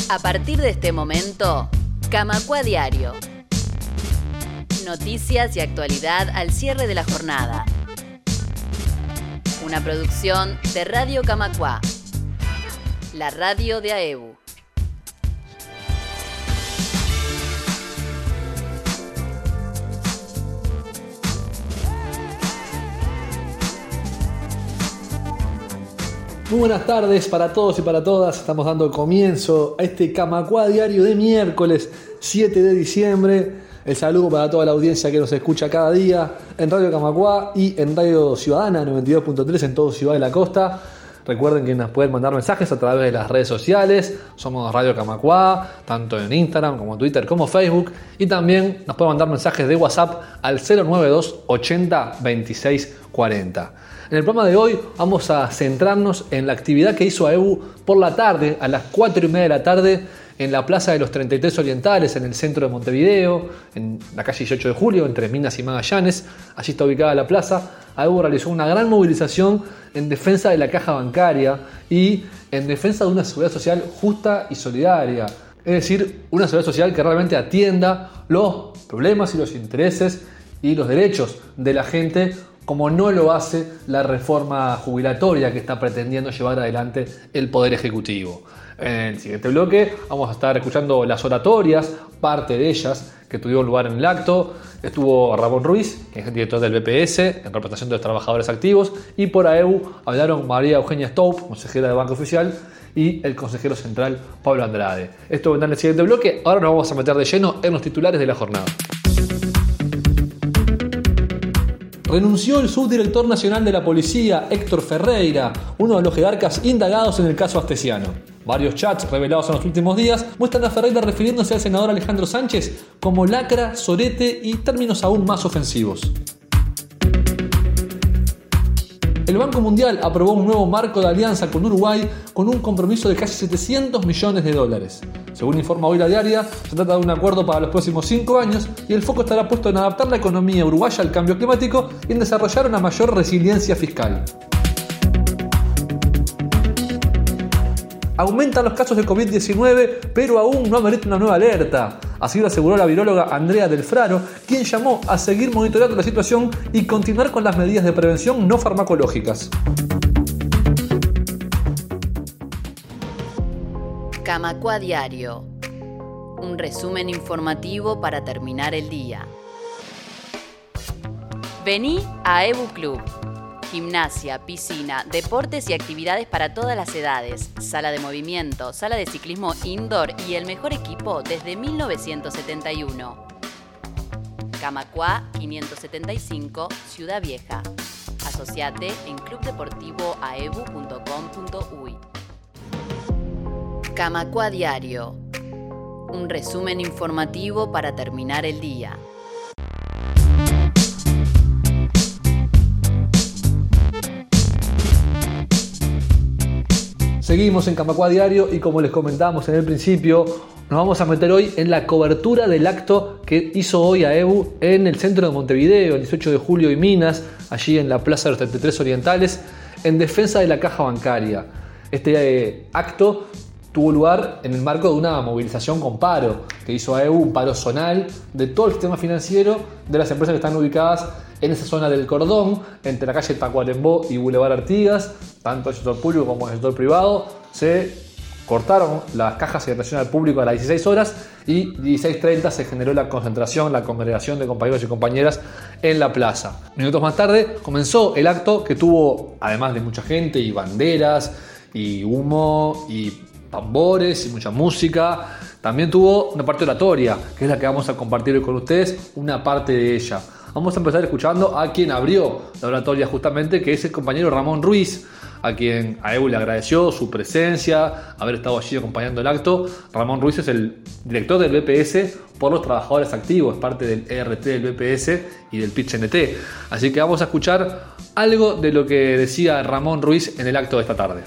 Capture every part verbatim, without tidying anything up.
A partir de este momento, Camacua Diario. Noticias y actualidad al cierre de la jornada. Una producción de Radio Camacua, la radio de AEBU. Muy buenas tardes para todos y para todas. Estamos dando comienzo a este Camacua Diario de miércoles siete de diciembre. El saludo para toda la audiencia que nos escucha cada día en Radio Camacua y en Radio Ciudadana noventa y dos punto tres en todo Ciudad de la Costa. Recuerden que nos pueden mandar mensajes a través de las redes sociales. Somos Radio Camacua, tanto en Instagram como Twitter como Facebook. Y también nos pueden mandar mensajes de WhatsApp al cero nueve dos ochenta veintiséis cuarenta. En el programa de hoy vamos a centrarnos en la actividad que hizo AEBU por la tarde, a las cuatro y media de la tarde, en la Plaza de los treinta y tres Orientales, en el centro de Montevideo, en la calle dieciocho de julio, entre Minas y Magallanes. Allí está ubicada la plaza. AEBU realizó una gran movilización en defensa de la caja bancaria y en defensa de una seguridad social justa y solidaria. Es decir, una seguridad social que realmente atienda los problemas y los intereses y los derechos de la gente, como no lo hace la reforma jubilatoria que está pretendiendo llevar adelante el Poder Ejecutivo. En el siguiente bloque vamos a estar escuchando las oratorias, parte de ellas que tuvieron lugar en el acto. Estuvo Ramón Ruiz, que es el director del B P S, en representación de los trabajadores activos, y por AEBU hablaron María Eugenia Stoup, consejera del Banco Oficial, y el consejero central Pablo Andrade. Esto vendrá en el siguiente bloque. Ahora nos vamos a meter de lleno en los titulares de la jornada. Renunció el subdirector nacional de la policía, Héctor Ferreira, uno de los jerarcas indagados en el caso Astesiano. Varios chats revelados en los últimos días muestran a Ferreira refiriéndose al senador Alejandro Sánchez como lacra, sorete y términos aún más ofensivos. El Banco Mundial aprobó un nuevo marco de alianza con Uruguay con un compromiso de casi setecientos millones de dólares. Según informa hoy La Diaria, se trata de un acuerdo para los próximos cinco años y el foco estará puesto en adaptar la economía uruguaya al cambio climático y en desarrollar una mayor resiliencia fiscal. Aumentan los casos de covid diecinueve, pero aún no amerita una nueva alerta. Así lo aseguró la viróloga Andrea Delfraro, quien llamó a seguir monitoreando la situación y continuar con las medidas de prevención no farmacológicas. Camacua Diario. Un resumen informativo para terminar el día. Vení a AEBU Club. Gimnasia, piscina, deportes y actividades para todas las edades, sala de movimiento, sala de ciclismo indoor y el mejor equipo desde mil novecientos setenta y uno. Camacua quinientos setenta y cinco, Ciudad Vieja. Asociate en club deportivo aebu punto com punto uy. Camacua Diario. Un resumen informativo para terminar el día. Seguimos en Camacua Diario y como les comentábamos en el principio, nos vamos a meter hoy en la cobertura del acto que hizo hoy AEBU en el centro de Montevideo, el dieciocho de julio y Minas, allí en la Plaza de los treinta y tres Orientales, en defensa de la caja bancaria. Este eh, acto tuvo lugar en el marco de una movilización con paro que hizo AEBU, un paro zonal de todo el sistema financiero de las empresas que están ubicadas en esa zona del cordón, entre la calle Tacuarembó y Boulevard Artigas. Tanto el sector público como el sector privado se cortaron las cajas de atención al público a las dieciséis horas y dieciséis treinta se generó la concentración, la congregación de compañeros y compañeras en la plaza. Minutos más tarde comenzó el acto que tuvo, además de mucha gente y banderas y humo y tambores y mucha música, también tuvo una parte oratoria, que es la que vamos a compartir hoy con ustedes, una parte de ella. Vamos a empezar escuchando a quien abrió la oratoria justamente, que es el compañero Ramón Ruiz, a quien AEBU le agradeció su presencia, haber estado allí acompañando el acto. Ramón Ruiz es el director del B P S por los trabajadores activos, es parte del E R T del B P S y del P I T C N T. Así que vamos a escuchar algo de lo que decía Ramón Ruiz en el acto de esta tarde.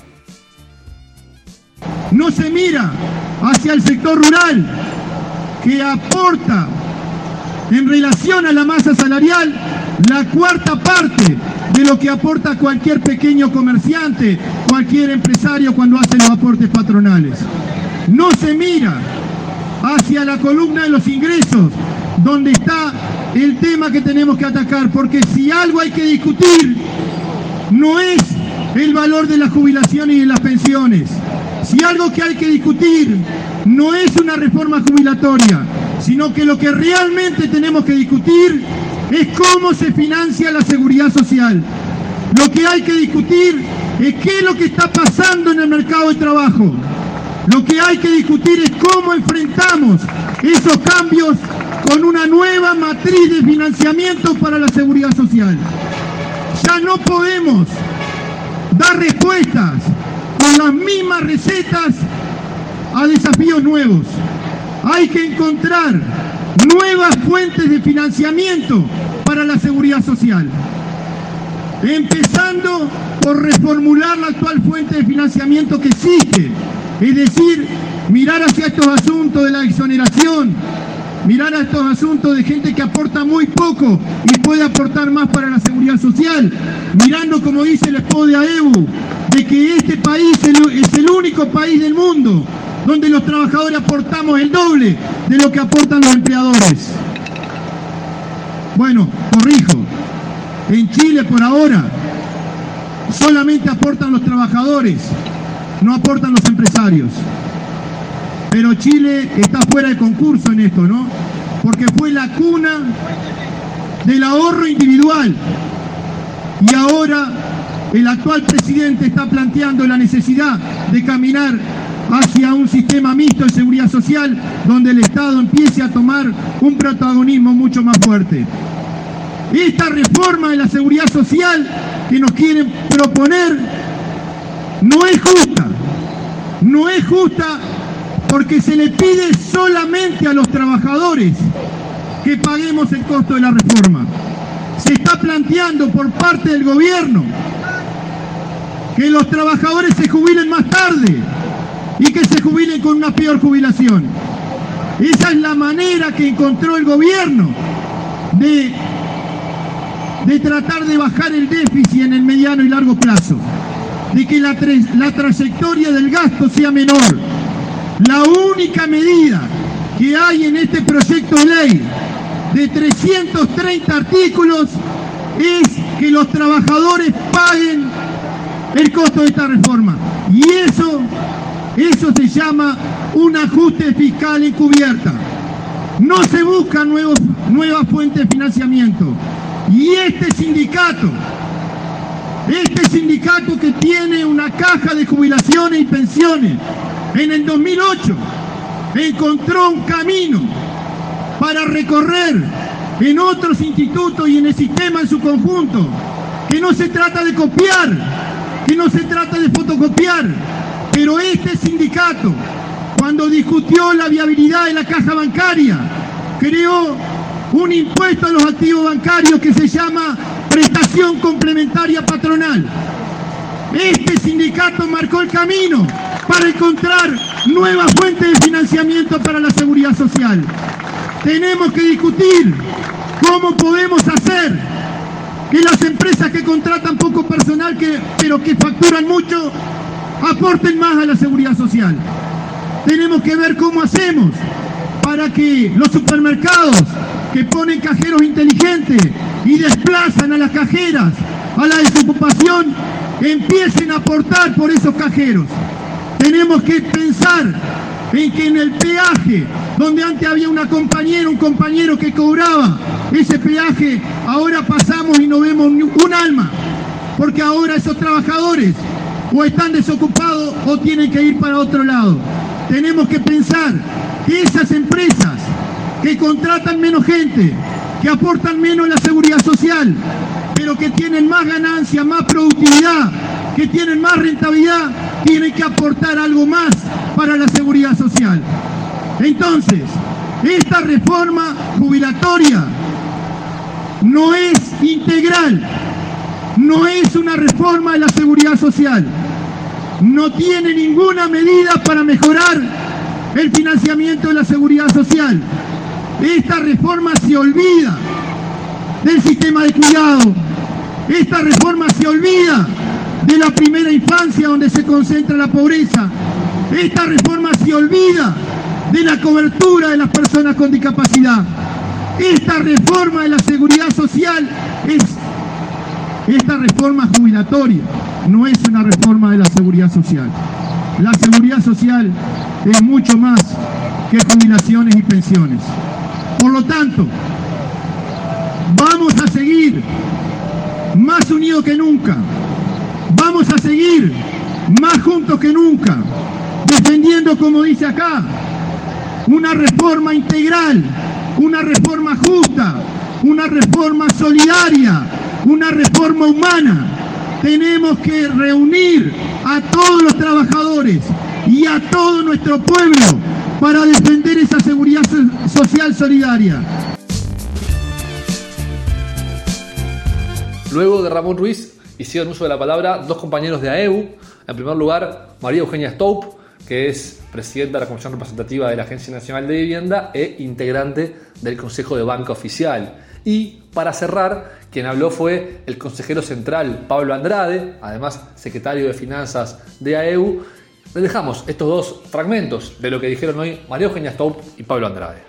No se mira hacia el sector rural, que aporta en relación a la masa salarial la cuarta parte de lo que aporta cualquier pequeño comerciante, cualquier empresario cuando hace los aportes patronales. no se mira hacia la columna de los ingresos, donde está el tema que tenemos que atacar, porque si algo hay que discutir, no es el valor de las jubilaciones y de las pensiones. Si algo que hay que discutir no es una reforma jubilatoria, sino que lo que realmente tenemos que discutir es cómo se financia la seguridad social. Lo que hay que discutir es qué es lo que está pasando en el mercado de trabajo. Lo que hay que discutir es cómo enfrentamos esos cambios con una nueva matriz de financiamiento para la seguridad social. Ya no podemos dar respuestas con las mismas recetas a desafíos nuevos. Hay que encontrar nuevas fuentes de financiamiento para la seguridad social. Empezando por reformular la actual fuente de financiamiento que existe. Es decir, mirar hacia estos asuntos de la exoneración, mirar a estos asuntos de gente que aporta muy poco y puede aportar más para la seguridad social, mirando, como dice el esposo de AEBU, de que este país es el único país del mundo donde los trabajadores aportamos el doble de lo que aportan los empleadores. Bueno, corrijo, en Chile por ahora solamente aportan los trabajadores, no aportan los empresarios. Pero Chile está fuera de concurso en esto, ¿no? Porque fue la cuna del ahorro individual. Y ahora el actual presidente está planteando la necesidad de caminar hacia un sistema mixto de seguridad social donde el Estado empiece a tomar un protagonismo mucho más fuerte. Esta reforma de la seguridad social que nos quieren proponer no es justa. No es justa porque se le pide solamente a los trabajadores que paguemos el costo de la reforma. Se está planteando por parte del gobierno que los trabajadores se jubilen más tarde y que se jubilen con una peor jubilación. Esa es la manera que encontró el gobierno de, de tratar de bajar el déficit en el mediano y largo plazo, de que la, la trayectoria del gasto sea menor. La única medida que hay en este proyecto de ley de trescientos treinta artículos es que los trabajadores paguen el costo de esta reforma. Y eso, eso se llama un ajuste fiscal encubierta. No se busca nuevos, nuevas fuentes de financiamiento. Y este sindicato, este sindicato que tiene una caja de jubilaciones y pensiones, en el dos mil ocho encontró un camino para recorrer en otros institutos y en el sistema en su conjunto, que no se trata de copiar, que no se trata de fotocopiar, pero este sindicato, cuando discutió la viabilidad de la caja bancaria, creó un impuesto a los activos bancarios que se llama prestación complementaria patronal. Este sindicato marcó el camino para encontrar nuevas fuentes de financiamiento para la seguridad social. Tenemos que discutir cómo podemos hacer que las empresas que contratan poco personal, que, pero que facturan mucho, aporten más a la seguridad social. Tenemos que ver cómo hacemos para que los supermercados que ponen cajeros inteligentes y desplazan a las cajeras a la desocupación empiecen a aportar por esos cajeros. Tenemos que pensar en que en el peaje, donde antes había una compañera, un compañero que cobraba ese peaje, ahora pasamos y no vemos ni un alma, porque ahora esos trabajadores o están desocupados o tienen que ir para otro lado. Tenemos que pensar que esas empresas que contratan menos gente, que aportan menos a la seguridad social, pero que tienen más ganancia, más productividad, que tienen más rentabilidad, tienen que aportar algo más para la seguridad social. Entonces, esta reforma jubilatoria no es integral, no es una reforma de la seguridad social, no tiene ninguna medida para mejorar el financiamiento de la seguridad social. Esta reforma se olvida del sistema de cuidado, esta reforma se olvida de la primera infancia donde se concentra la pobreza, Esta reforma se olvida de la cobertura de las personas con discapacidad. Esta reforma de la seguridad social es esta reforma jubilatoria, no es una reforma de la seguridad social. La seguridad social es mucho más que jubilaciones y pensiones. Por lo tanto, vamos a seguir más unidos que nunca. Vamos a seguir más juntos que nunca, defendiendo, como dice acá, una reforma integral, una reforma justa, una reforma solidaria, una reforma humana. Tenemos que reunir a todos los trabajadores y a todo nuestro pueblo para defender esa seguridad social solidaria. Luego de Ramón Ruiz hicieron uso de la palabra dos compañeros de A E U. En primer lugar, María Eugenia Stoup, que es presidenta de la Comisión Representativa de la Agencia Nacional de Vivienda e integrante del Consejo de Banca Oficial. Y para cerrar, quien habló fue el consejero central Pablo Andrade, además secretario de Finanzas de A E U. Les dejamos estos dos fragmentos de lo que dijeron hoy María Eugenia Stoup y Pablo Andrade.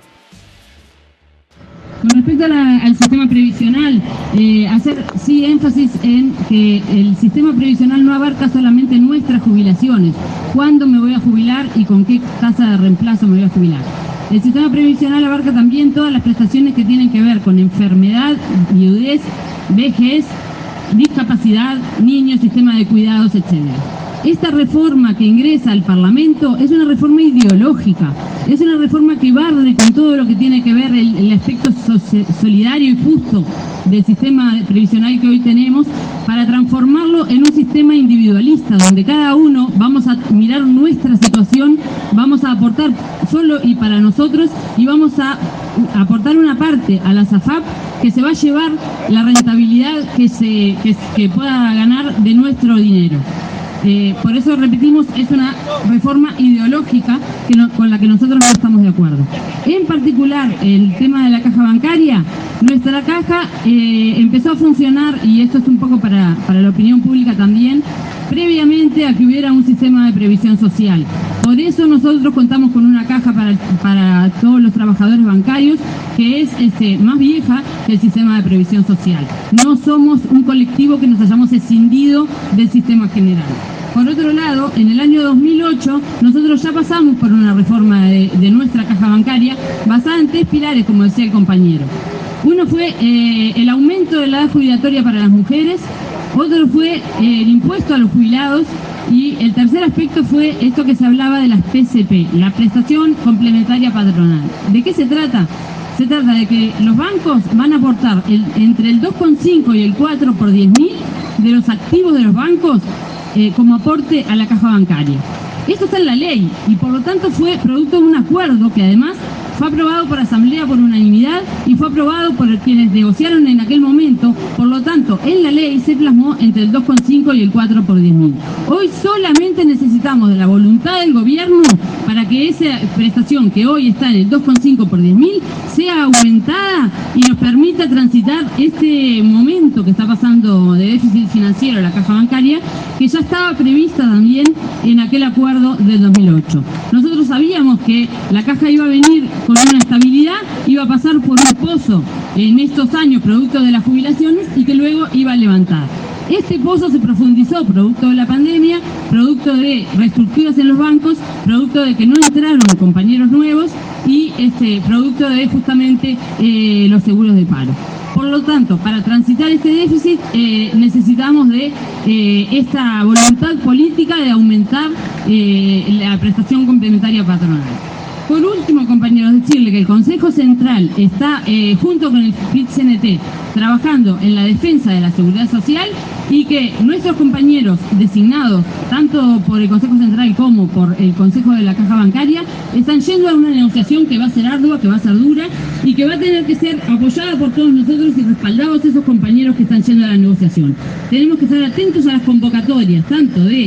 Con respecto a la, al sistema previsional, eh, hacer sí énfasis en que el sistema previsional no abarca solamente nuestras jubilaciones, cuándo me voy a jubilar y con qué tasa de reemplazo me voy a jubilar. El sistema previsional abarca también todas las prestaciones que tienen que ver con enfermedad, viudez, vejez, discapacidad, niños, sistema de cuidados, etcétera. Esta reforma que ingresa al Parlamento es una reforma ideológica, es una reforma que barre con todo lo que tiene que ver el, el aspecto solidario y justo del sistema previsional que hoy tenemos, para transformarlo en un sistema individualista, donde cada uno vamos a mirar nuestra situación, vamos a aportar solo y para nosotros, y vamos a aportar una parte a la SAFAP que se va a llevar la rentabilidad que, se, que, que pueda ganar de nuestro dinero. Eh, por eso repetimos, es una reforma ideológica que no, con la que nosotros no estamos de acuerdo. En particular, el tema de la caja bancaria, nuestra caja eh, empezó a funcionar, y esto es un poco para, para la opinión pública también, previamente a que hubiera un sistema de previsión social. Por eso nosotros contamos con una caja para, para todos los trabajadores bancarios que es este, más vieja que el sistema de previsión social. No somos un colectivo que nos hayamos escindido del sistema general. Por otro lado, en el año dos mil ocho nosotros ya pasamos por una reforma de, de nuestra caja bancaria basada en tres pilares, como decía el compañero. Uno fue eh, el aumento de la edad jubilatoria para las mujeres, otro fue eh, el impuesto a los jubilados, y el tercer aspecto fue esto que se hablaba de las P C P, la prestación complementaria patronal. ¿De qué se trata? Se trata de que los bancos van a aportar el, entre el dos coma cinco y el cuatro por diez mil de los activos de los bancos eh, como aporte a la caja bancaria. Esto está en la ley y por lo tanto fue producto de un acuerdo que además fue aprobado por asamblea por unanimidad y fue aprobado por quienes negociaron en aquel momento. Por lo tanto, en la ley se plasmó entre el dos coma cinco y el cuatro por diez mil. Hoy solamente necesitamos de la voluntad del gobierno para que esa prestación que hoy está en el dos coma cinco por diez mil sea aumentada y nos permita transitar este momento que está pasando de déficit financiero en la caja bancaria, que ya estaba prevista también en aquel acuerdo del dos mil ocho. Nosotros sabíamos que la caja iba a venir con una estabilidad, iba a pasar por un pozo en estos años producto de las jubilaciones y que luego iba a levantar. Este pozo se profundizó producto de la pandemia, producto de reestructuras en los bancos, producto de que no entraron compañeros nuevos y este, producto de justamente eh, los seguros de paro. Por lo tanto, para transitar este déficit eh, necesitamos de eh, esta voluntad política de aumentar eh, la prestación complementaria patronal. Por último, compañeros, decirle que el Consejo Central está, eh, junto con el P I T C N T, trabajando en la defensa de la seguridad social y que nuestros compañeros designados, tanto por el Consejo Central como por el Consejo de la Caja Bancaria, están yendo a una negociación que va a ser ardua, que va a ser dura y que va a tener que ser apoyada por todos nosotros y respaldados esos compañeros que están yendo a la negociación. Tenemos que estar atentos a las convocatorias, tanto de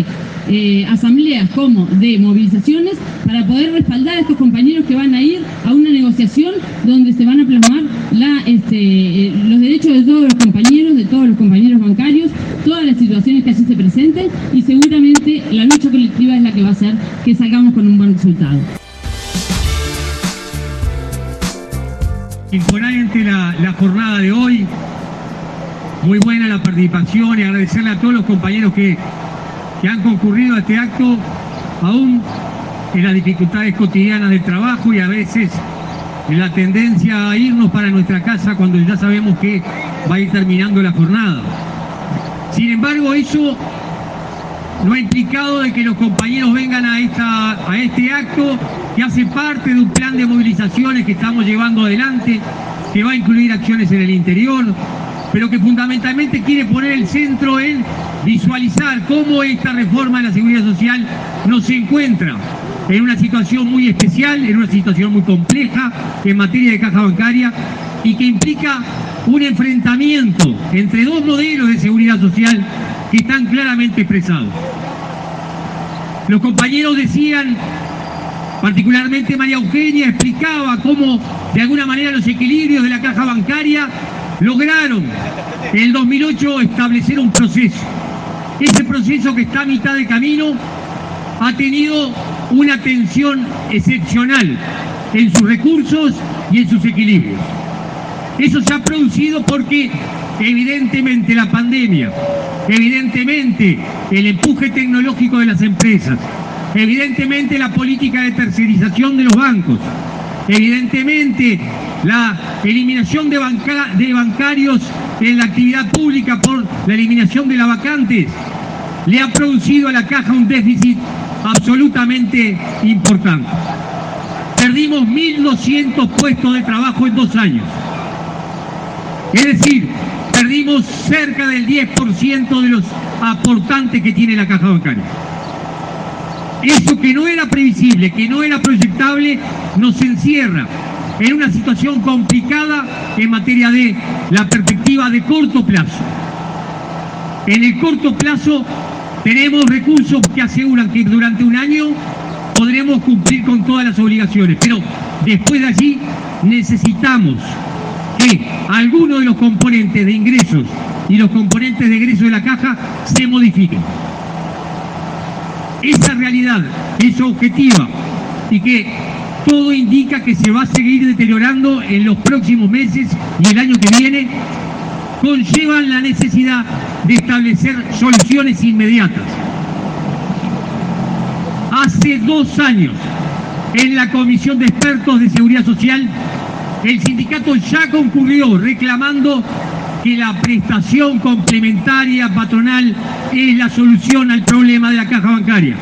eh, asambleas como de movilizaciones para poder respaldar a estos compañeros que van a ir a una negociación donde se van a plasmar la, este, eh, los derechos de todos los compañeros, de todos los compañeros bancarios, todas las situaciones que allí se presenten, y seguramente la lucha colectiva es la que va a hacer que salgamos con un buen resultado. Imponente la, la jornada de hoy, muy buena la participación, y agradecerle a todos los compañeros que, que han concurrido a este acto, aún en las dificultades cotidianas del trabajo y a veces en la tendencia a irnos para nuestra casa cuando ya sabemos que va a ir terminando la jornada. Sin embargo, eso no ha implicado de que los compañeros vengan a, esta, a este acto, que hace parte de un plan de movilizaciones que estamos llevando adelante, que va a incluir acciones en el interior, pero que fundamentalmente quiere poner el centro en visualizar cómo esta reforma de la seguridad social nos encuentra en una situación muy especial, en una situación muy compleja en materia de caja bancaria, y que implica un enfrentamiento entre dos modelos de seguridad social que están claramente expresados. Los compañeros decían, particularmente María Eugenia explicaba cómo de alguna manera los equilibrios de la caja bancaria lograron en el dos mil ocho establecer un proceso. Ese proceso, que está a mitad de camino, ha tenido una tensión excepcional en sus recursos y en sus equilibrios. Eso se ha producido porque evidentemente la pandemia, evidentemente el empuje tecnológico de las empresas, evidentemente la política de tercerización de los bancos, evidentemente la eliminación de, banca, de bancarios en la actividad pública por la eliminación de las vacantes, le ha producido a la caja un déficit absolutamente importante. Perdimos mil doscientos puestos de trabajo en dos años. Es decir, perdimos cerca del diez por ciento de los aportantes que tiene la caja bancaria. Eso que no era previsible, que no era proyectable, nos encierra en una situación complicada en materia de la perspectiva de corto plazo. En el corto plazo tenemos recursos que aseguran que durante un año podremos cumplir con todas las obligaciones, pero después de allí necesitamos que algunos de los componentes de ingresos y los componentes de egreso de la caja se modifiquen. Esa realidad es objetiva y que todo indica que se va a seguir deteriorando en los próximos meses y el año que viene, conllevan la necesidad de establecer soluciones inmediatas. Hace dos años, en la Comisión de Expertos de Seguridad Social, el sindicato ya concurrió reclamando que la prestación complementaria patronal es la solución al problema de la caja bancaria.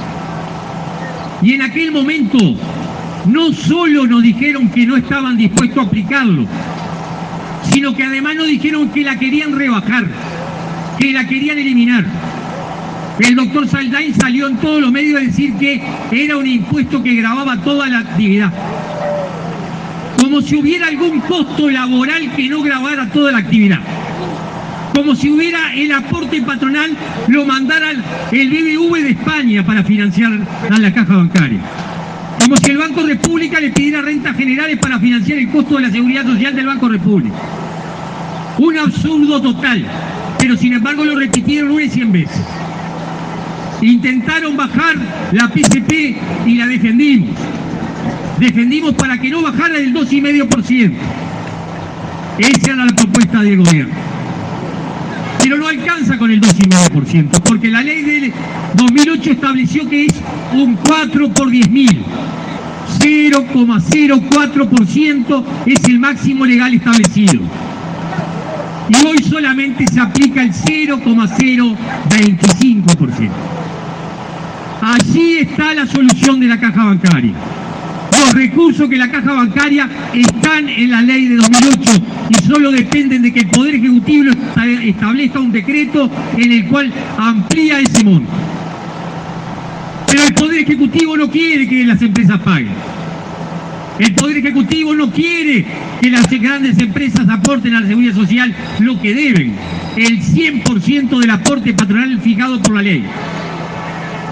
Y en aquel momento no solo nos dijeron que no estaban dispuestos a aplicarlo, sino que además nos dijeron que la querían rebajar, que la querían eliminar. El doctor Saldain salió en todos los medios a decir que era un impuesto que gravaba toda la actividad. Como si hubiera algún costo laboral que no gravara toda la actividad. Como si hubiera el aporte patronal, lo mandara el B B V de España para financiar a la caja bancaria. Como si el Banco República le pidiera rentas generales para financiar el costo de la seguridad social del Banco República. Un absurdo total, pero sin embargo lo repitieron una y cien veces. Intentaron bajar la P C P y la defendimos. Defendimos para que no bajara del dos coma cinco por ciento. Esa era la propuesta del gobierno. Pero no alcanza con el dos coma cinco por ciento, porque la ley del dos mil ocho estableció que es un cuatro por diez mil. cero coma cero cuatro por ciento es el máximo legal establecido. Y hoy solamente se aplica el cero coma cero veinticinco por ciento. Allí está la solución de la caja bancaria. Los recursos que la caja bancaria están en la ley de dos mil ocho y solo dependen de que el Poder Ejecutivo establezca un decreto en el cual amplía ese monto. Pero el Poder Ejecutivo no quiere que las empresas paguen. El Poder Ejecutivo no quiere que las grandes empresas aporten a la seguridad social lo que deben, el cien por ciento del aporte patronal fijado por la ley.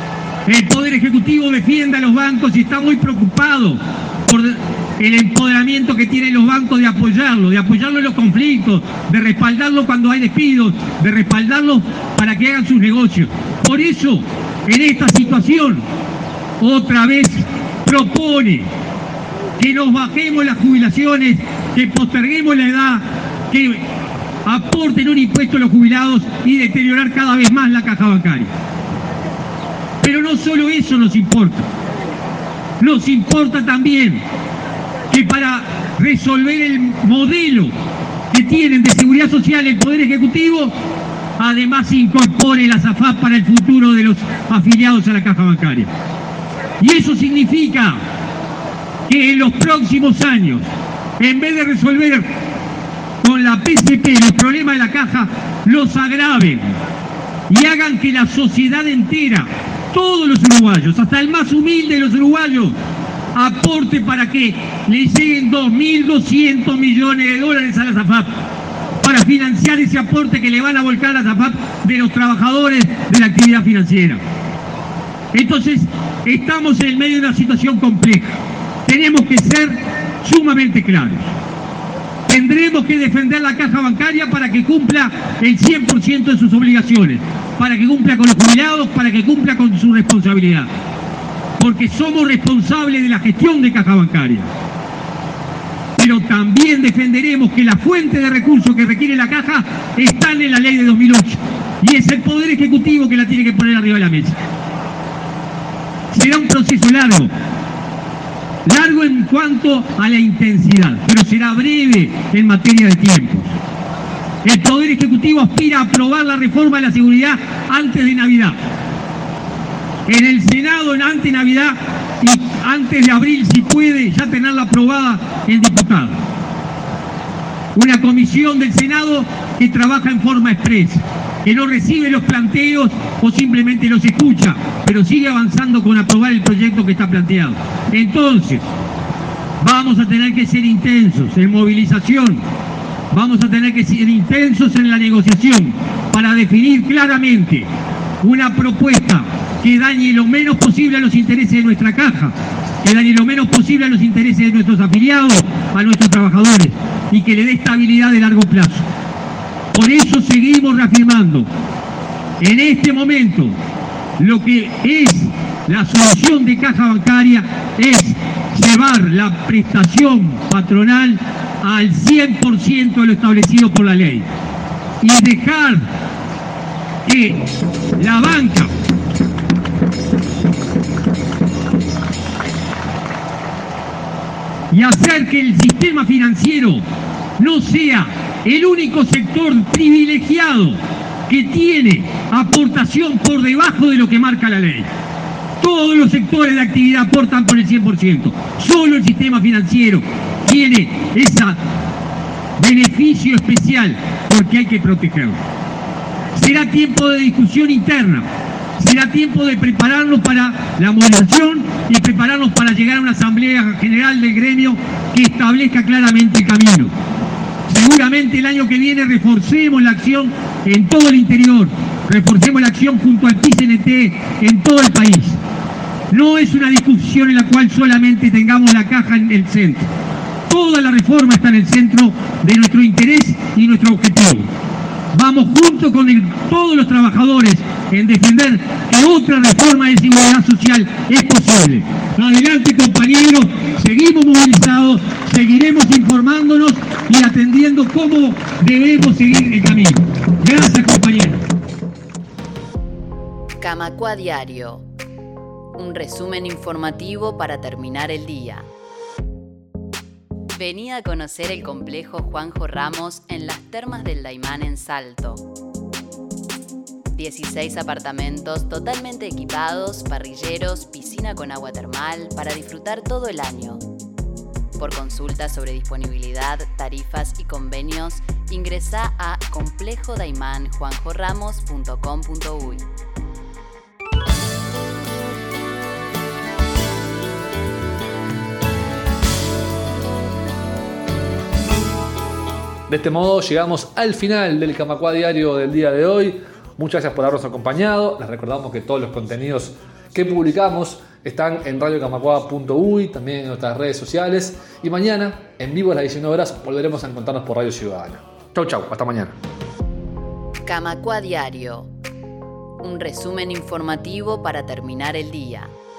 El Poder Ejecutivo defiende a los bancos y está muy preocupado por el empoderamiento que tienen los bancos de apoyarlo, de apoyarlo en los conflictos, de respaldarlo cuando hay despidos, de respaldarlo para que hagan sus negocios. Por eso, en esta situación, otra vez propone que nos bajemos las jubilaciones, que posterguemos la edad, que aporten un impuesto a los jubilados y deteriorar cada vez más la caja bancaria. Pero no solo eso nos importa, nos importa también que para resolver el modelo que tienen de seguridad social el Poder Ejecutivo, además incorpore la SAFAP para el futuro de los afiliados a la caja bancaria. Y eso significa que en los próximos años, en vez de resolver con la P C P los problemas de la caja, los agraven y hagan que la sociedad entera, todos los uruguayos, hasta el más humilde de los uruguayos, aporte para que le lleguen dos mil doscientos millones de dólares a la SAFAP, para financiar ese aporte que le van a volcar a la SAFAP de los trabajadores de la actividad financiera. Entonces, estamos en medio de una situación compleja. Tenemos que ser sumamente claros. Tendremos que defender la caja bancaria para que cumpla el cien por ciento de sus obligaciones, para que cumpla con los jubilados, para que cumpla con su responsabilidad. Porque somos responsables de la gestión de caja bancaria. Pero también defenderemos que la fuente de recursos que requiere la caja están en la ley de dos mil ocho. Y es el Poder Ejecutivo que la tiene que poner arriba de la mesa. Será un proceso largo. Largo en cuanto a la intensidad, pero será breve en materia de tiempos. El Poder Ejecutivo aspira a aprobar la reforma de la seguridad antes de Navidad. En el Senado, antes de Navidad y antes de abril, si puede, ya tenerla aprobada el diputado. Una comisión del Senado que trabaja en forma expresa, que no recibe los planteos o simplemente los escucha, pero sigue avanzando con aprobar el proyecto que está planteado. Entonces, vamos a tener que ser intensos en movilización, vamos a tener que ser intensos en la negociación para definir claramente una propuesta que dañe lo menos posible a los intereses de nuestra caja, que dañe lo menos posible a los intereses de nuestros afiliados, a nuestros trabajadores, y que le dé estabilidad de largo plazo. Por eso seguimos reafirmando en este momento lo que es la solución de caja bancaria es llevar la prestación patronal al cien por ciento de lo establecido por la ley y dejar que la banca y hacer que el sistema financiero no sea el único sector privilegiado que tiene aportación por debajo de lo que marca la ley. Todos los sectores de actividad aportan por el cien por ciento. Solo el sistema financiero tiene ese beneficio especial porque hay que protegerlo. Será tiempo de discusión interna. Será tiempo de prepararnos para la movilización y prepararnos para llegar a una asamblea general del gremio que establezca claramente el camino. Seguramente el año que viene reforcemos la acción en todo el interior, reforcemos la acción junto al P I C N T en todo el país. No es una discusión en la cual solamente tengamos la caja en el centro. Toda la reforma está en el centro de nuestro interés y nuestro objetivo. Vamos junto con el, todos los trabajadores en defender que otra reforma de seguridad social es posible. Adelante, compañeros, seguimos movilizados, seguiremos informándonos y atendiendo cómo debemos seguir el camino. Gracias, compañeros. Camacua Diario, un resumen informativo para terminar el día. Vení a conocer el complejo Juanjo Ramos en las Termas del Daymán en Salto. dieciséis apartamentos totalmente equipados, parrilleros, piscina con agua termal para disfrutar todo el año. Por consultas sobre disponibilidad, tarifas y convenios, ingresá a complejo daymán juanjo ramos punto com punto uy. De este modo llegamos al final del Camacua Diario del día de hoy. Muchas gracias por habernos acompañado. Les recordamos que todos los contenidos que publicamos están en radio camacua punto uy, también en nuestras redes sociales. Y mañana, en vivo a las diecinueve horas, volveremos a encontrarnos por Radio Ciudadana. Chau, chau, hasta mañana. Camacua Diario. Un resumen informativo para terminar el día.